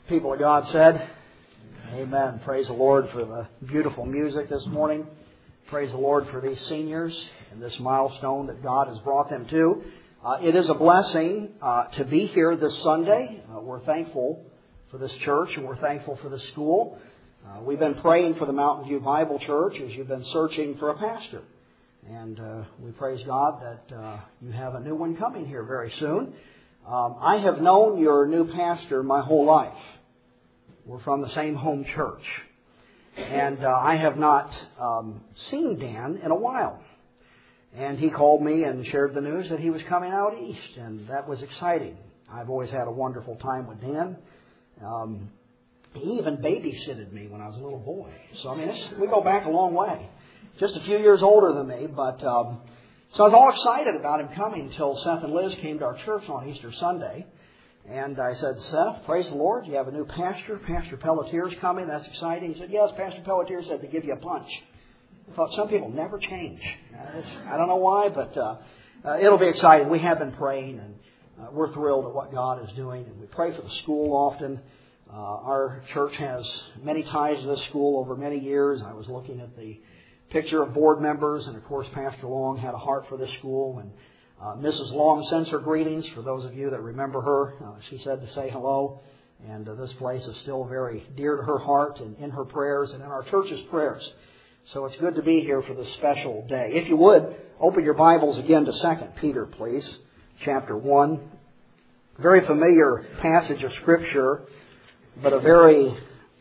People of God said, Amen. Praise the Lord for the beautiful music this morning. Praise the Lord for these seniors and this milestone that God has brought them to. It is a blessing to be here this Sunday. We're thankful for this church and we're thankful for this school. We've been praying for the Mountain View Bible Church as you've been searching for a pastor. And we praise God that you have a new one coming here very soon. I have known your new pastor my whole life. We're from the same home church. And I have not seen Dan in a while. And he called me and shared the news that he was coming out east. And that was exciting. I've always had a wonderful time with Dan. He even babysitted me when I was a little boy. So, I mean, we go back a long way. Just a few years older than me. But so I was all excited about him coming until Seth and Liz came to our church on Easter Sunday. And I said, Seth, praise the Lord, you have a new pastor. Pastor Pelletier's coming. That's exciting. He said, yes, Pastor Pelletier said to give you a punch. I thought some people never change. I don't know why, but it'll be exciting. We have been praying, and we're thrilled at what God is doing. And we pray for the school often. Our church has many ties to this school over many years. I was looking at the picture of board members, and of course, Pastor Long had a heart for this school. And Mrs. Long sends her greetings for those of you that remember her. She said to say hello. And this place is still very dear to her heart and in her prayers and in our church's prayers. So it's good to be here for this special day. If you would, open your Bibles again to 2 Peter, please, chapter 1. Very familiar passage of Scripture, but a very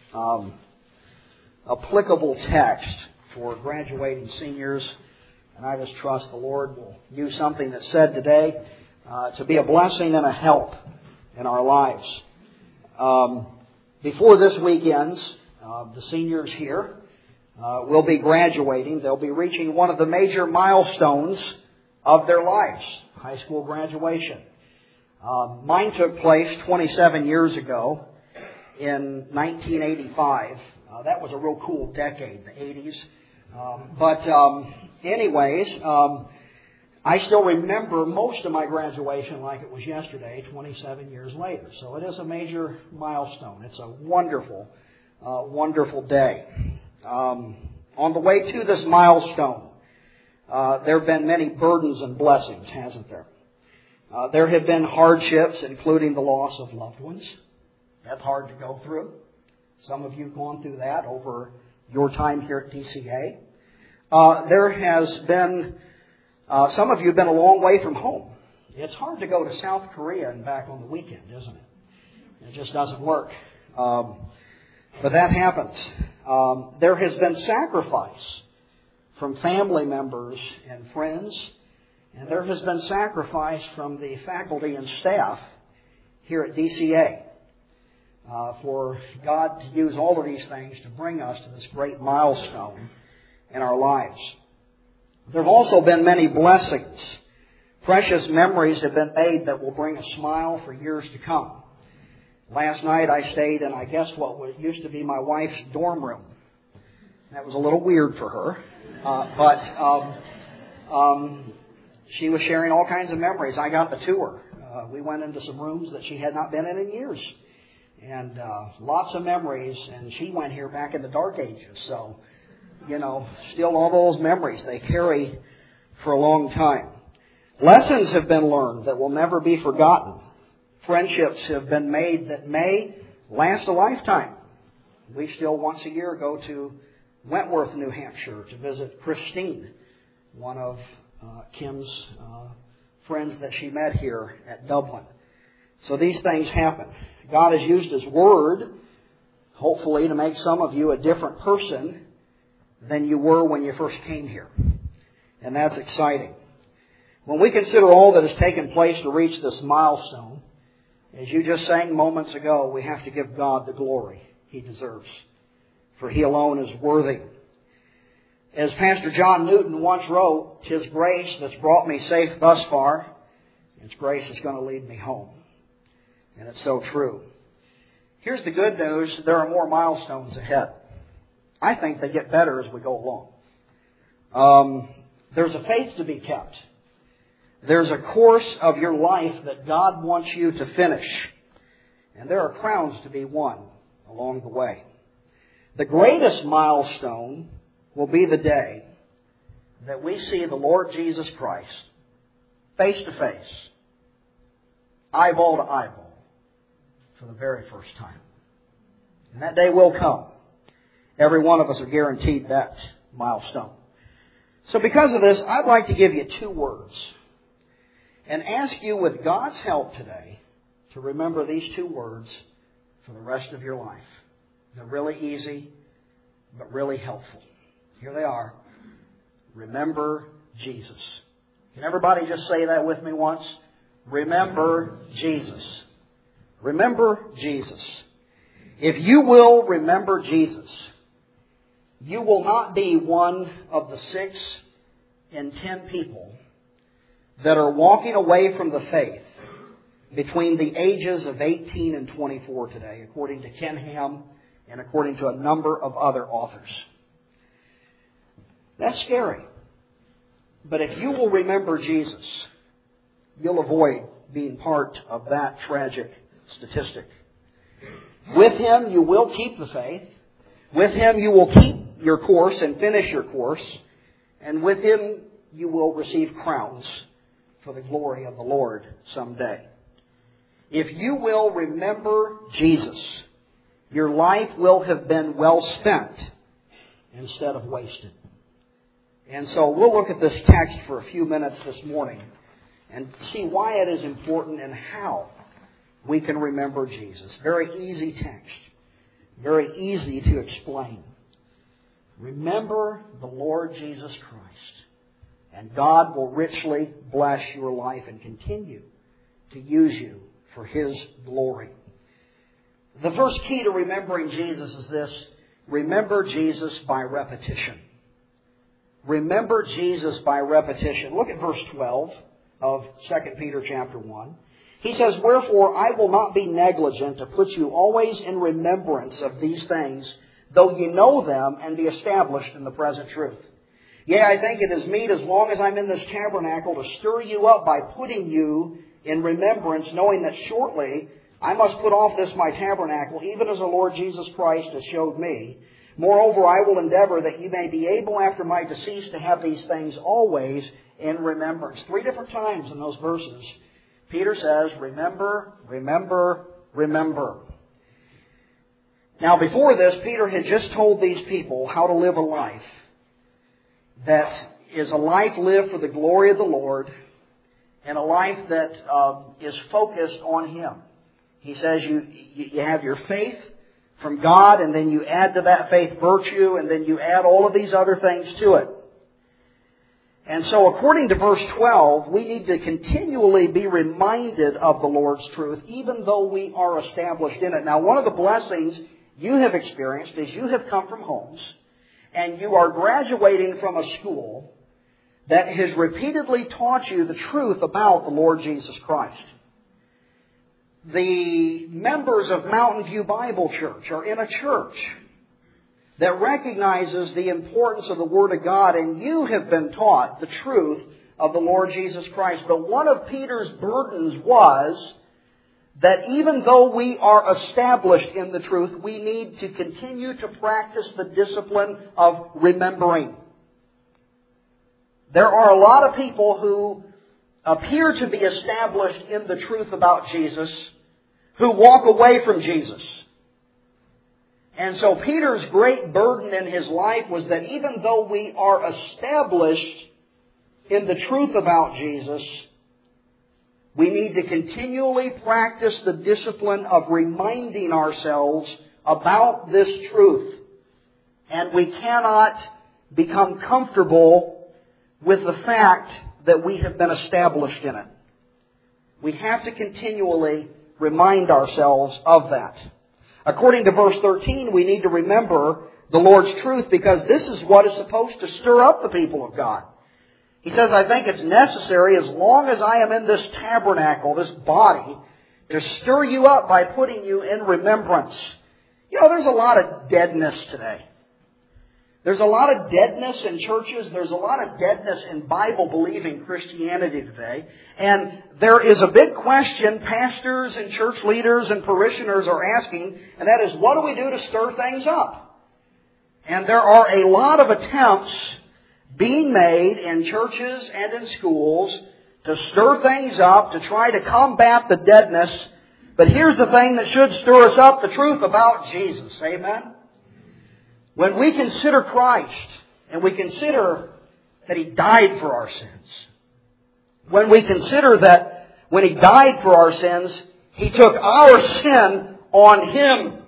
applicable text for graduating seniors. And I just trust the Lord will use something that's said today to be a blessing and a help in our lives. Before this week ends, the seniors here will be graduating. They'll be reaching one of the major milestones of their lives, high school graduation. Mine took place 27 years ago in 1985. That was a real cool decade, the 80s. Anyways, I still remember most of my graduation like it was yesterday, 27 years later. So it is a major milestone. It's a wonderful, wonderful day. On the way to this milestone, there have been many burdens and blessings, hasn't there? There have been hardships, including the loss of loved ones. That's hard to go through. Some of you have gone through that over your time here at DCA. There has been, some of you have been a long way from home. It's hard to go to South Korea and back on the weekend, isn't it? It just doesn't work. But that happens. There has been sacrifice from family members and friends, and there has been sacrifice from the faculty and staff here at DCA. For God to use all of these things to bring us to this great milestone in our lives. There have also been many blessings. Precious memories have been made that will bring a smile for years to come. Last night I stayed in, I guess, what used to be my wife's dorm room. That was a little weird for her. But she was sharing all kinds of memories. I got the tour. We went into some rooms that she had not been in years. And lots of memories, and she went here back in the dark ages. So, still all those memories they carry for a long time. Lessons have been learned that will never be forgotten. Friendships have been made that may last a lifetime. We still once a year go to Wentworth, New Hampshire to visit Christine, one of Kim's friends that she met here at Dublin. So these things happen. God has used His Word, hopefully, to make some of you a different person than you were when you first came here. And that's exciting. When we consider all that has taken place to reach this milestone, as you just sang moments ago, we have to give God the glory He deserves. For He alone is worthy. As Pastor John Newton once wrote, "'Tis grace that's brought me safe thus far. It's grace that's going to lead me home." And it's so true. Here's the good news. There are more milestones ahead. I think they get better as we go along. There's a faith to be kept. There's a course of your life that God wants you to finish. And there are crowns to be won along the way. The greatest milestone will be the day that we see the Lord Jesus Christ face to face, eyeball to eyeball, for the very first time. And that day will come. Every one of us are guaranteed that milestone. So because of this, I'd like to give you 2 words and ask you, with God's help today, to remember these 2 words for the rest of your life. They're really easy, but really helpful. Here they are. Remember Jesus. Can everybody just say that with me once? Remember Jesus. Remember Jesus. If you will remember Jesus, you will not be one of the 6 in 10 people that are walking away from the faith between the ages of 18 and 24 today, according to Ken Ham and according to a number of other authors. That's scary. But if you will remember Jesus, you'll avoid being part of that tragic statistic. With Him, you will keep the faith. With Him, you will keep your course and finish your course. And with Him, you will receive crowns for the glory of the Lord someday. If you will remember Jesus, your life will have been well spent instead of wasted. And so we'll look at this text for a few minutes this morning and see why it is important and how we can remember Jesus. Very easy text. Very easy to explain. Remember the Lord Jesus Christ, and God will richly bless your life and continue to use you for His glory. The first key to remembering Jesus is this: remember Jesus by repetition. Remember Jesus by repetition. Look at verse 12 of 2 Peter chapter 1. He says, "Wherefore I will not be negligent to put you always in remembrance of these things, though ye know them and be established in the present truth. Yea, I think it is meet, as long as I'm in this tabernacle, to stir you up by putting you in remembrance, knowing that shortly I must put off this my tabernacle, even as the Lord Jesus Christ has showed me. Moreover, I will endeavor that you may be able after my decease to have these things always in remembrance." 3 different times in those verses, Peter says, remember, remember, remember. Now, before this, Peter had just told these people how to live a life that is a life lived for the glory of the Lord and a life that is focused on Him. He says you have your faith from God, and then you add to that faith virtue, and then you add all of these other things to it. And so according to verse 12, we need to continually be reminded of the Lord's truth, even though we are established in it. Now, one of the blessings you have experienced is you have come from homes, and you are graduating from a school that has repeatedly taught you the truth about the Lord Jesus Christ. The members of Mountain View Bible Church are in a church that recognizes the importance of the Word of God, and you have been taught the truth of the Lord Jesus Christ. But one of Peter's burdens was that even though we are established in the truth, we need to continue to practice the discipline of remembering. There are a lot of people who appear to be established in the truth about Jesus who walk away from Jesus. And so Peter's great burden in his life was that even though we are established in the truth about Jesus, we need to continually practice the discipline of reminding ourselves about this truth. And we cannot become comfortable with the fact that we have been established in it. We have to continually remind ourselves of that. According to verse 13, we need to remember the Lord's truth because this is what is supposed to stir up the people of God. He says, "I think it's necessary, as long as I am in this tabernacle, this body, to stir you up by putting you in remembrance." You know, there's a lot of deadness today. There's a lot of deadness in churches. There's a lot of deadness in Bible-believing Christianity today. And there is a big question pastors and church leaders and parishioners are asking, and that is, what do we do to stir things up? And there are a lot of attempts being made in churches and in schools to stir things up, to try to combat the deadness. But here's the thing that should stir us up, the truth about Jesus. Amen? When we consider Christ, and we consider that He died for our sins, when we consider that when He died for our sins, He took our sin on Him,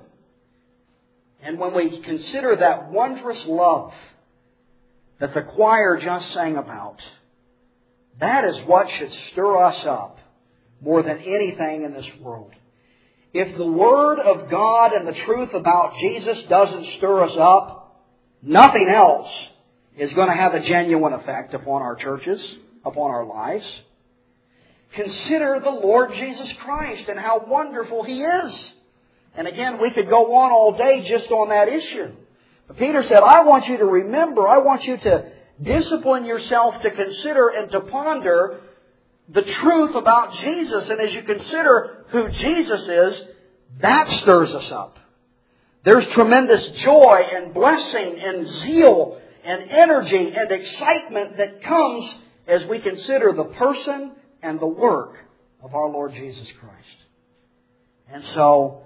and when we consider that wondrous love that the choir just sang about, that is what should stir us up more than anything in this world. If the Word of God and the truth about Jesus doesn't stir us up, nothing else is going to have a genuine effect upon our churches, upon our lives. Consider the Lord Jesus Christ and how wonderful He is. And again, we could go on all day just on that issue. But Peter said, I want you to remember, I want you to discipline yourself to consider and to ponder the truth about Jesus. And as you consider who Jesus is, that stirs us up. There's tremendous joy and blessing and zeal and energy and excitement that comes as we consider the person and the work of our Lord Jesus Christ. And so,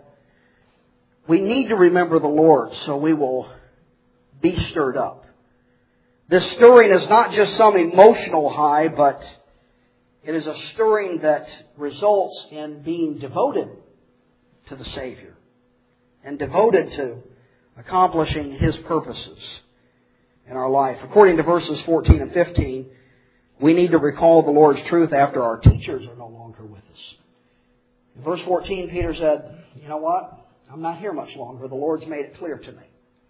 we need to remember the Lord so we will be stirred up. This stirring is not just some emotional high, but it is a stirring that results in being devoted to the Savior and devoted to accomplishing His purposes in our life. According to verses 14 and 15, we need to recall the Lord's truth after our teachers are no longer with us. In verse 14, Peter said, you know what? I'm not here much longer. The Lord's made it clear to me.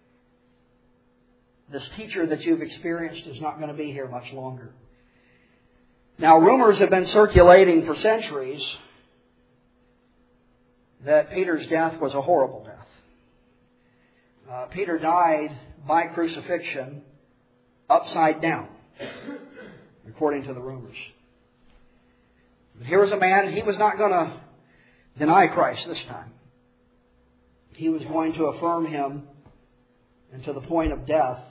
This teacher that you've experienced is not going to be here much longer. Now, rumors have been circulating for centuries that Peter's death was a horrible death. Peter died by crucifixion upside down, according to the rumors. But here was a man, he was not going to deny Christ this time. He was going to affirm Him, and to the point of death.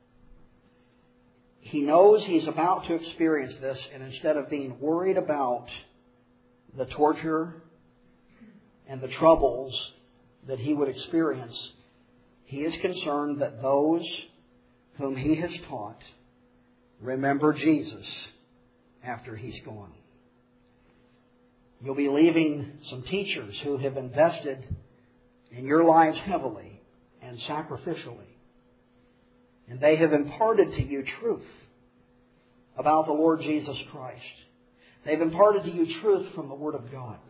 He knows he's about to experience this, and instead of being worried about the torture and the troubles that he would experience, he is concerned that those whom he has taught remember Jesus after he's gone. You'll be leaving some teachers who have invested in your lives heavily and sacrificially. And they have imparted to you truth about the Lord Jesus Christ. They've imparted to you truth from the Word of God.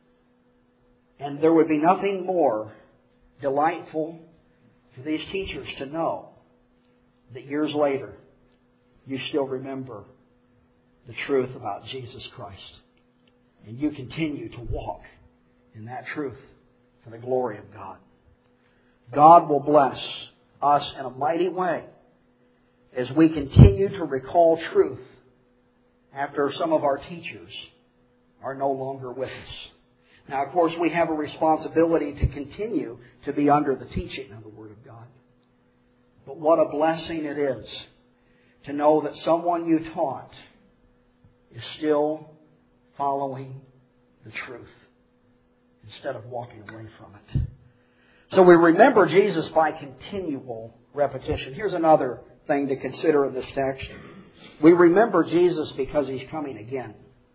And there would be nothing more delightful for these teachers to know that years later you still remember the truth about Jesus Christ. And you continue to walk in that truth for the glory of God. God will bless us in a mighty way as we continue to recall truth after some of our teachers are no longer with us. Now, of course, we have a responsibility to continue to be under the teaching of the Word of God. But what a blessing it is to know that someone you taught is still following the truth instead of walking away from it. So we remember Jesus by continual repetition. Here's another thing to consider in this text. We remember Jesus because He's coming again.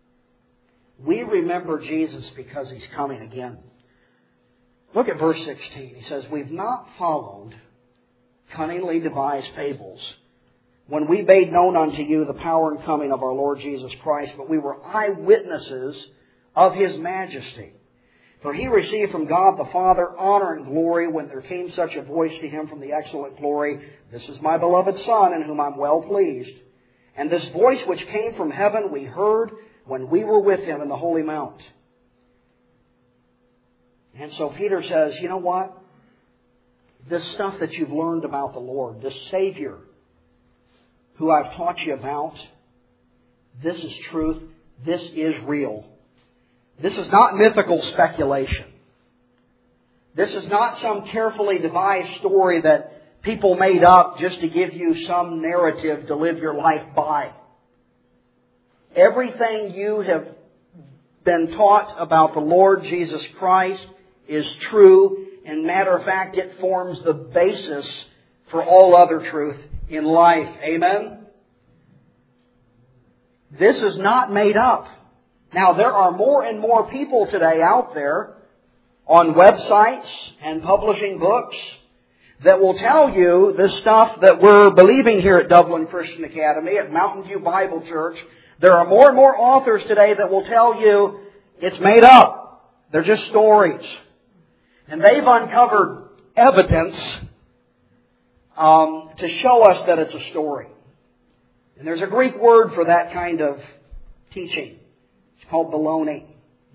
We remember Jesus because He's coming again. Look at verse 16. He says, we've not followed cunningly devised fables when we made known unto you the power and coming of our Lord Jesus Christ, but we were eyewitnesses of His majesty. For He received from God the Father honor and glory when there came such a voice to Him from the excellent glory, this is my beloved Son, in whom I'm well pleased. And this voice which came from heaven we heard when we were with Him in the holy mount. And so Peter says, you know what? this stuff that you've learned about the Lord, this Savior who I've taught you about, this is truth. This is real. This is not mythical speculation. This is not some carefully devised story that people made up just to give you some narrative to live your life by. Everything you have been taught about the Lord Jesus Christ is true. And matter of fact, it forms the basis for all other truth in life. Amen? This is not made up. Now, there are more and more people today out there on websites and publishing books that will tell you the stuff that we're believing here at Dublin Christian Academy, at Mountain View Bible Church. There are more and more authors today that will tell you it's made up. They're just stories. And they've uncovered evidence to show us that it's a story. And there's a Greek word for that kind of teaching. It's called baloney.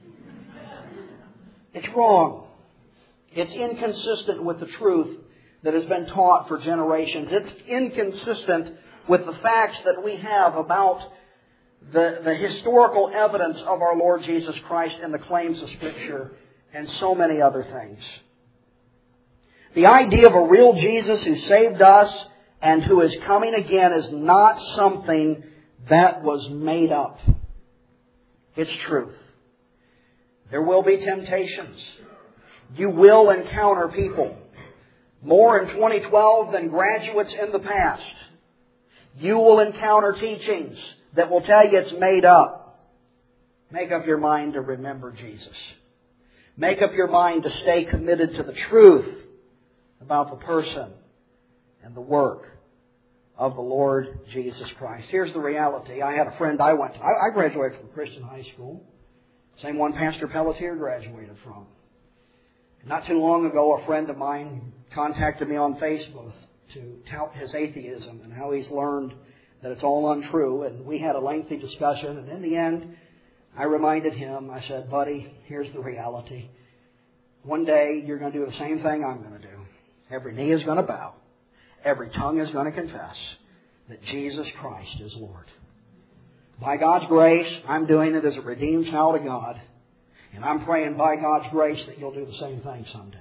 It's wrong. It's inconsistent with the truth that has been taught for generations. It's inconsistent with the facts that we have about the historical evidence of our Lord Jesus Christ and the claims of Scripture and so many other things. The idea of a real Jesus who saved us and who is coming again is not something that was made up. It's truth. There will be temptations. You will encounter people more in 2012 than graduates in the past. You will encounter teachings that will tell you it's made up. Make up your mind to remember Jesus. Make up your mind to stay committed to the truth about the person and the work of the Lord Jesus Christ. Here's the reality. I had a friend I graduated from Christian high school. Same one Pastor Pelletier graduated from. Not too long ago, a friend of mine contacted me on Facebook to tout his atheism and how he's learned that it's all untrue. And we had a lengthy discussion. And in the end, I reminded him, I said, buddy, here's the reality. One day, you're going to do the same thing I'm going to do. Every knee is going to bow. Every tongue is going to confess that Jesus Christ is Lord. By God's grace, I'm doing it as a redeemed child of God. And I'm praying by God's grace that you'll do the same thing someday.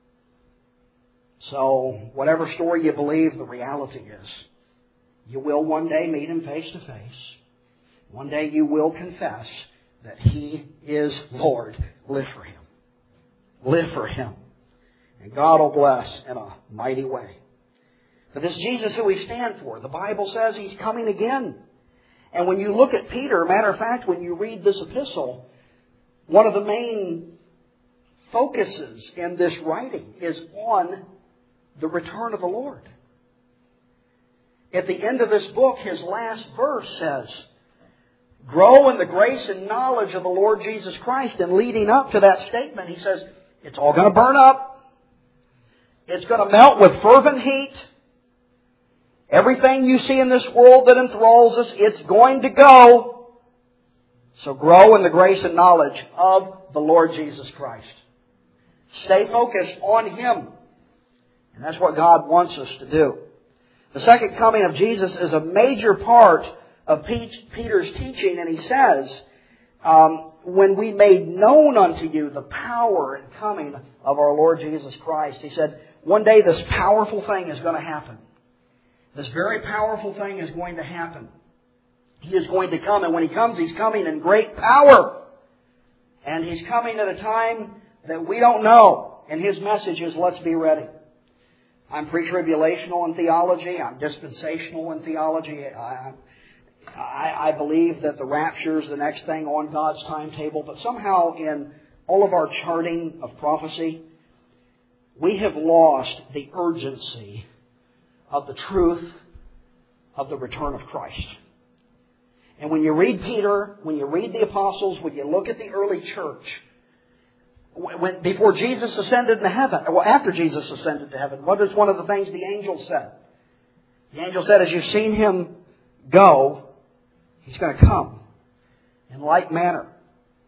So, whatever story you believe, the reality is, you will one day meet Him face to face. One day you will confess that He is Lord. Live for Him. Live for Him. And God will bless in a mighty way. But this Jesus who we stand for, the Bible says He's coming again. And when you look at Peter, matter of fact, when you read this epistle, one of the main focuses in this writing is on the return of the Lord. At the end of this book, his last verse says, grow in the grace and knowledge of the Lord Jesus Christ. And leading up to that statement, he says, it's all going to burn up. It's going to melt with fervent heat. Everything you see in this world that enthralls us, it's going to go. So grow in the grace and knowledge of the Lord Jesus Christ. Stay focused on Him. And that's what God wants us to do. The second coming of Jesus is a major part of Peter's teaching. And he says, when we made known unto you the power and coming of our Lord Jesus Christ, he said, one day this powerful thing is going to happen. This very powerful thing is going to happen. He is going to come, and when He comes, He's coming in great power. And He's coming at a time that we don't know. And His message is, let's be ready. I'm pre-tribulational in theology. I'm dispensational in theology. I believe that the rapture is the next thing on God's timetable. But somehow in all of our charting of prophecy, we have lost the urgency of the truth of the return of Christ. And when you read Peter, when you read the apostles, when you look at the early church, before Jesus ascended into heaven, well, after Jesus ascended to heaven, what is one of the things the angel said? The angel said, as you've seen Him go, He's going to come in like manner.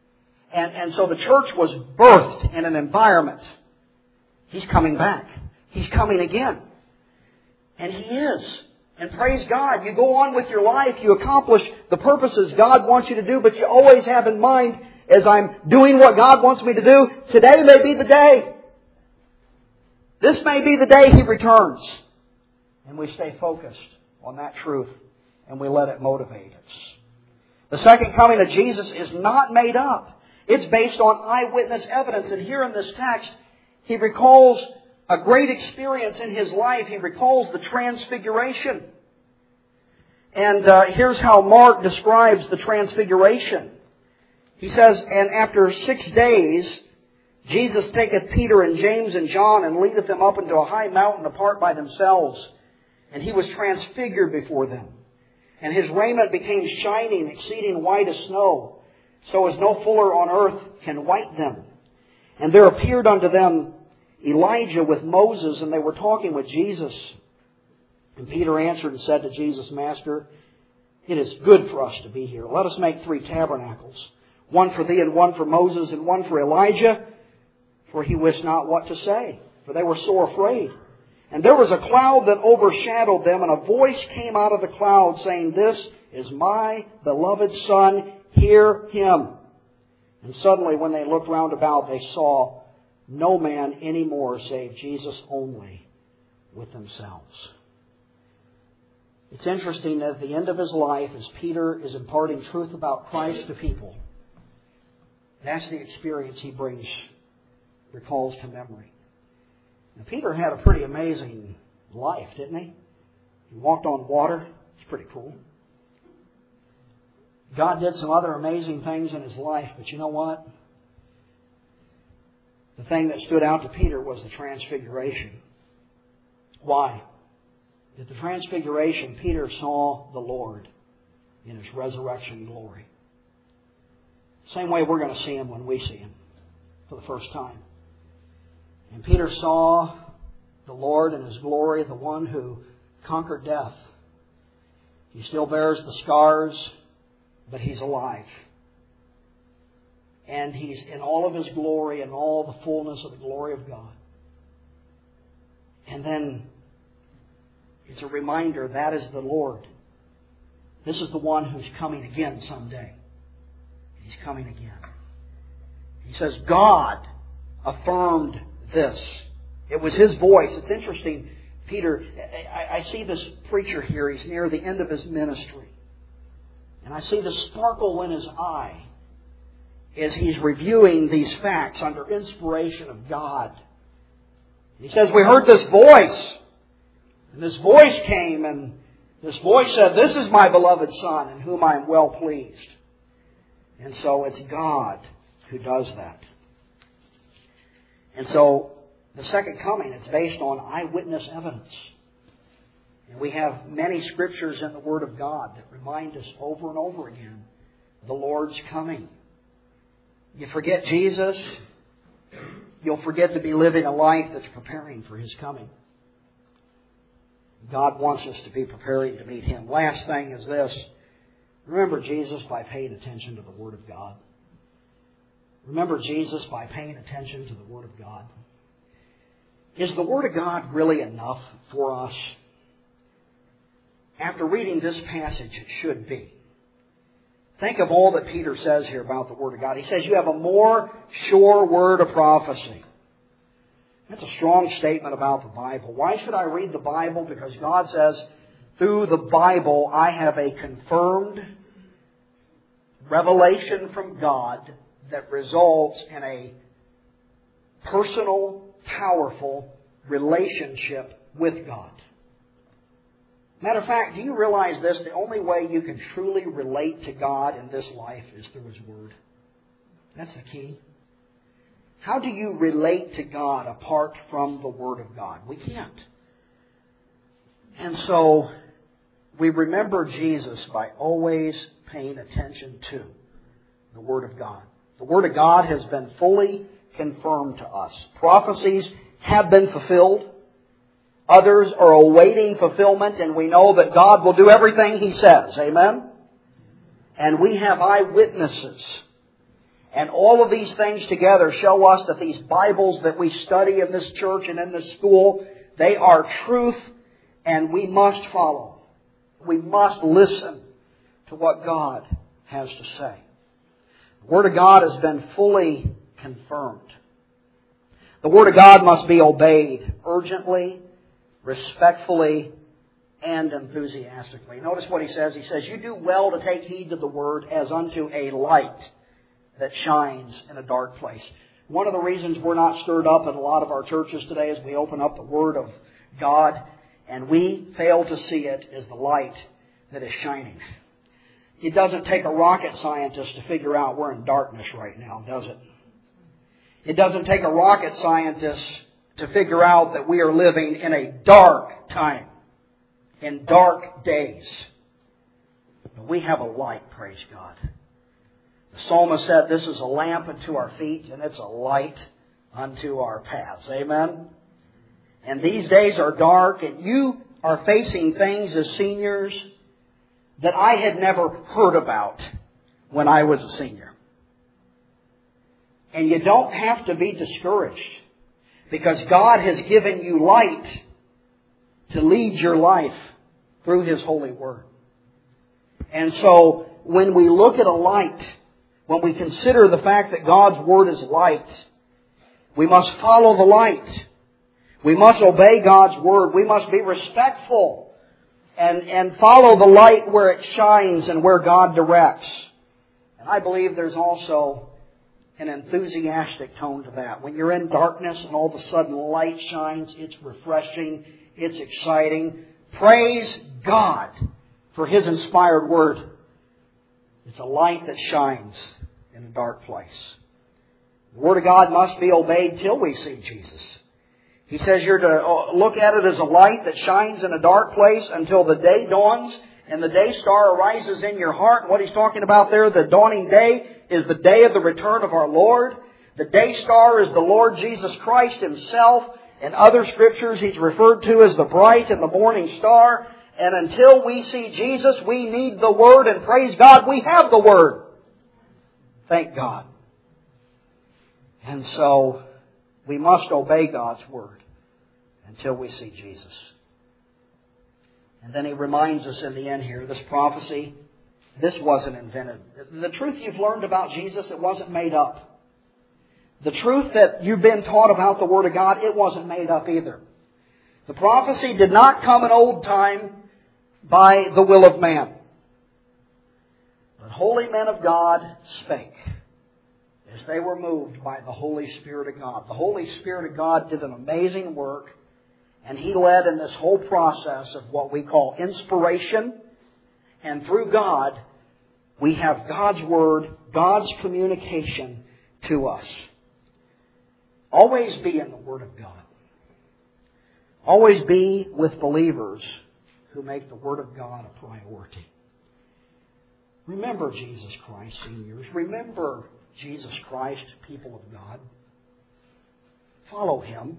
And so the church was birthed in an environment. He's coming back. He's coming again. And He is. And praise God, you go on with your life, you accomplish the purposes God wants you to do, but you always have in mind, as I'm doing what God wants me to do, today may be the day. This may be the day He returns. And we stay focused on that truth and we let it motivate us. The second coming of Jesus is not made up. It's based on eyewitness evidence. And here in this text, He recalls a great experience in His life. He recalls the Transfiguration. And here's how Mark describes the Transfiguration. He says, "And after 6 days, Jesus taketh Peter and James and John and leadeth them up into a high mountain apart by themselves. And He was transfigured before them. And His raiment became shining, exceeding white as snow, so as no fuller on earth can white them. And there appeared unto them Elijah with Moses, and they were talking with Jesus. And Peter answered and said to Jesus, Master, it is good for us to be here. Let us make 3 tabernacles, one for Thee and one for Moses and one for Elijah. For he wist not what to say, for they were sore afraid. And there was a cloud that overshadowed them, and a voice came out of the cloud, saying, This is my beloved Son, hear Him. And suddenly when they looked round about, they saw no man any more save Jesus only with themselves." It's interesting that at the end of his life, as Peter is imparting truth about Christ to people, that's the experience he recalls to memory. Now, Peter had a pretty amazing life, didn't he? He walked on water. It's pretty cool. God did some other amazing things in his life, but you know what? The thing that stood out to Peter was the Transfiguration. Why? At the Transfiguration, Peter saw the Lord in His resurrection glory. Same way we're going to see Him when we see Him for the first time. And Peter saw the Lord in His glory, the one who conquered death. He still bears the scars, but He's alive. And He's in all of His glory and all the fullness of the glory of God. And then it's a reminder that is the Lord. This is the one who's coming again someday. He's coming again. He says, God affirmed this. It was His voice. It's interesting, Peter, I see this preacher here. He's near the end of his ministry. And I see the sparkle in his eye as he's reviewing these facts under inspiration of God. He says, we heard this voice. And this voice came, and this voice said, This is my beloved Son, in whom I am well pleased. And so it's God who does that. And so the second coming, it's based on eyewitness evidence. And we have many scriptures in the Word of God that remind us over and over again the Lord's coming. You forget Jesus, you'll forget to be living a life that's preparing for His coming. God wants us to be preparing to meet Him. Last thing is this. Remember Jesus by paying attention to the Word of God. Remember Jesus by paying attention to the Word of God. Is the Word of God really enough for us? After reading this passage, it should be. Think of all that Peter says here about the Word of God. He says, you have a more sure word of prophecy. That's a strong statement about the Bible. Why should I read the Bible? Because God says, through the Bible, I have a confirmed revelation from God that results in a personal, powerful relationship with God. Matter of fact, do you realize this? The only way you can truly relate to God in this life is through His Word. That's the key. How do you relate to God apart from the Word of God? We can't. And so we remember Jesus by always paying attention to the Word of God. The Word of God has been fully confirmed to us. Prophecies have been fulfilled. Others are awaiting fulfillment, and we know that God will do everything He says. Amen? And we have eyewitnesses. And all of these things together show us that these Bibles that we study in this church and in this school, They are truth, and we must follow. We must listen to what God has to say. The Word of God has been fully confirmed. The Word of God must be obeyed urgently, respectfully, and enthusiastically. Notice what he says. He says, "You do well to take heed to the Word as unto a light that shines in a dark place." One of the reasons we're not stirred up in a lot of our churches today is we open up the Word of God and we fail to see it as the light that is shining. It doesn't take a rocket scientist to figure out we're in darkness right now, does it? It doesn't take a rocket scientist to figure out that we are living in a dark time, in dark days. But we have a light, praise God. The psalmist said, "This is a lamp unto our feet, and it's a light unto our paths." Amen? And these days are dark, and you are facing things as seniors that I had never heard about when I was a senior. And you don't have to be discouraged, because God has given you light to lead your life through His holy Word. And so when we look at a light, when we consider the fact that God's Word is light, we must follow the light. We must obey God's Word. We must be respectful and follow the light where it shines and where God directs. And I believe there's also an enthusiastic tone to that. When you're in darkness and all of a sudden light shines, it's refreshing, it's exciting. Praise God for His inspired Word. It's a light that shines in a dark place. The Word of God must be obeyed till we see Jesus. He says you're to look at it as a light that shines in a dark place until the day dawns and the day star arises in your heart. What he's talking about there, the dawning day, is the day of the return of our Lord. The day star is the Lord Jesus Christ Himself. In other scriptures, He's referred to as the bright and the morning star. And until we see Jesus, we need the Word, and praise God, we have the Word. Thank God. And so, we must obey God's Word until we see Jesus. And then he reminds us in the end here, this prophecy, this wasn't invented. The truth you've learned about Jesus, it wasn't made up. The truth that you've been taught about the Word of God, it wasn't made up either. The prophecy did not come in old time by the will of man. But holy men of God spake as they were moved by the Holy Spirit of God. The Holy Spirit of God did an amazing work, and He led in this whole process of what we call inspiration. And through God, we have God's Word, God's communication to us. Always be in the Word of God. Always be with believers who make the Word of God a priority. Remember Jesus Christ, seniors. Remember Jesus Christ, people of God. Follow Him.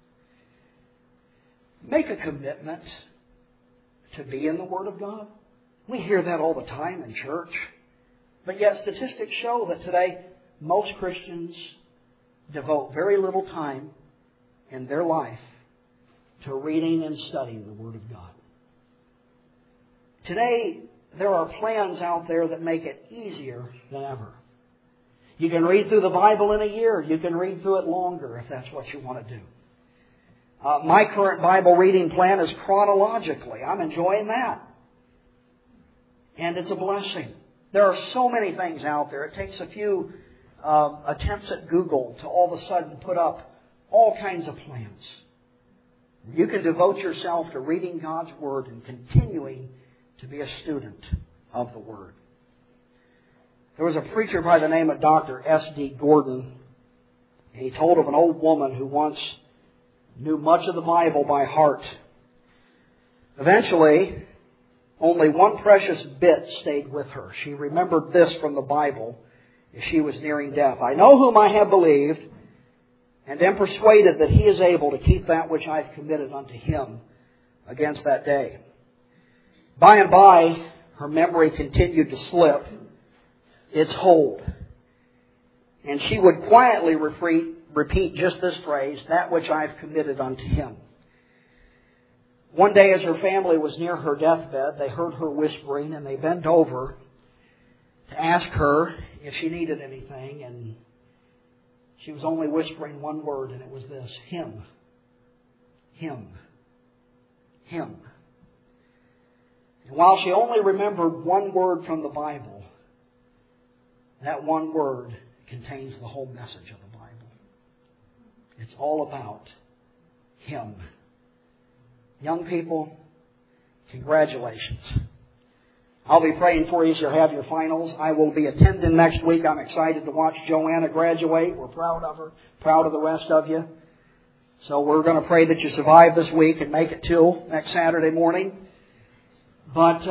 Make a commitment to be in the Word of God. We hear that all the time in church. But yet statistics show that today most Christians devote very little time in their life to reading and studying the Word of God. Today, there are plans out there that make it easier than ever. You can read through the Bible in a year. You can read through it longer if that's what you want to do. My current Bible reading plan is chronologically. I'm enjoying that. And it's a blessing. There are so many things out there. It takes a few attempts at Google to all of a sudden put up all kinds of plans. You can devote yourself to reading God's Word and continuing to be a student of the Word. There was a preacher by the name of Dr. S.D. Gordon. He told of an old woman who once knew much of the Bible by heart. Eventually, only one precious bit stayed with her. She remembered this from the Bible as she was nearing death. "I know whom I have believed, and am persuaded that He is able to keep that which I have committed unto Him against that day." By and by, her memory continued to slip its hold. And she would quietly repeat just this phrase, "that which I have committed unto Him." One day as her family was near her deathbed, they heard her whispering, and they bent over to ask her if she needed anything, and she was only whispering one word, and it was this: Him. Him. Him. And while she only remembered one word from the Bible, that one word contains the whole message of the Bible. It's all about Him. Young people, congratulations. I'll be praying for you as you have your finals. I will be attending next week. I'm excited to watch Joanna graduate. We're proud of her, proud of the rest of you. So we're going to pray that you survive this week and make it till next Saturday morning. But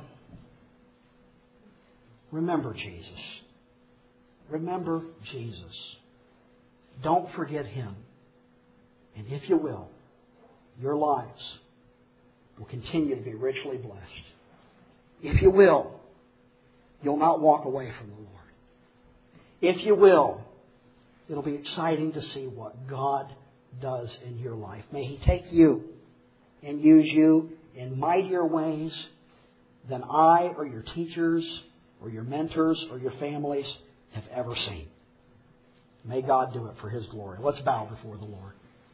remember Jesus. Remember Jesus. Don't forget Him. And if you will, your lives will continue to be richly blessed. If you will, you'll not walk away from the Lord. If you will, it'll be exciting to see what God does in your life. May He take you and use you in mightier ways than I or your teachers or your mentors or your families have ever seen. May God do it for His glory. Let's bow before the Lord.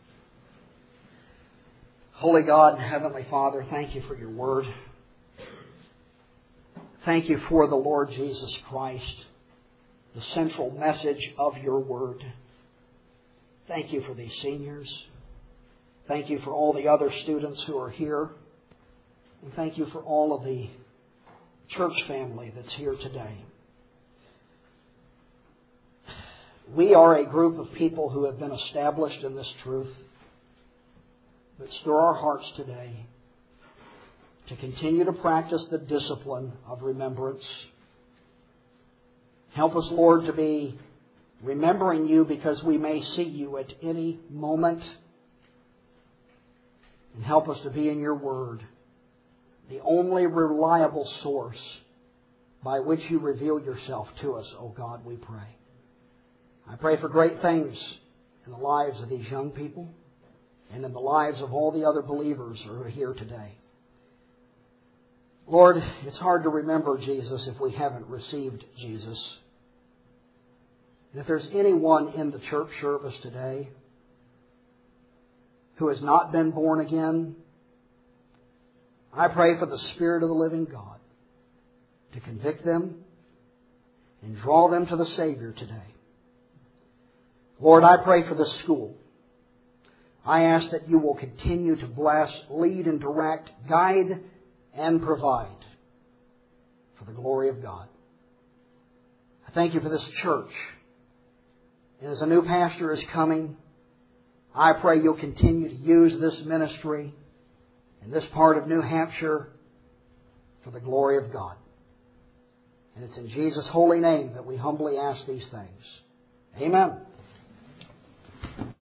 Holy God and Heavenly Father, thank You for Your Word. Thank You for the Lord Jesus Christ, the central message of Your Word. Thank You for these seniors. Thank You for all the other students who are here. And thank You for all of the church family that's here today. We are a group of people who have been established in this truth. But stir our hearts today to continue to practice the discipline of remembrance. Help us, Lord, to be remembering You because we may see You at any moment. And help us to be in Your Word, the only reliable source by which You reveal Yourself to us, O God, we pray. I pray for great things in the lives of these young people and in the lives of all the other believers who are here today. Lord, it's hard to remember Jesus if we haven't received Jesus. And if there's anyone in the church service today who has not been born again, I pray for the Spirit of the living God to convict them and draw them to the Savior today. Lord, I pray for this school. I ask that You will continue to bless, lead and direct, guide and provide for the glory of God. I thank You for this church. And as a new pastor is coming, I pray You'll continue to use this ministry in this part of New Hampshire for the glory of God. And it's in Jesus' holy name that we humbly ask these things. Amen.